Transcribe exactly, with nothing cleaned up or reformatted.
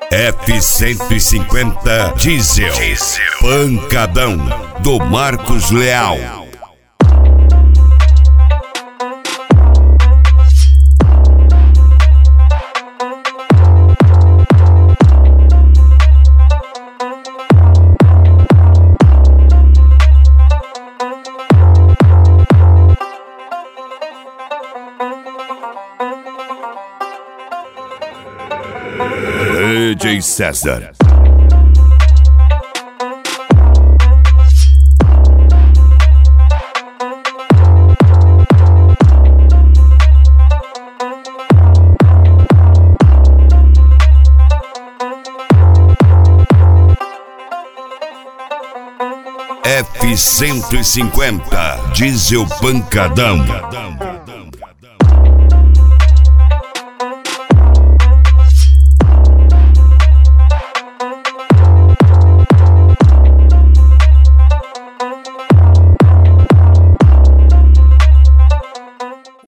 F cento e cinquenta Diesel, Diesel. Pancadão, do Marcos Leal. D J César. F cento e cinquenta Diesel Pancadão.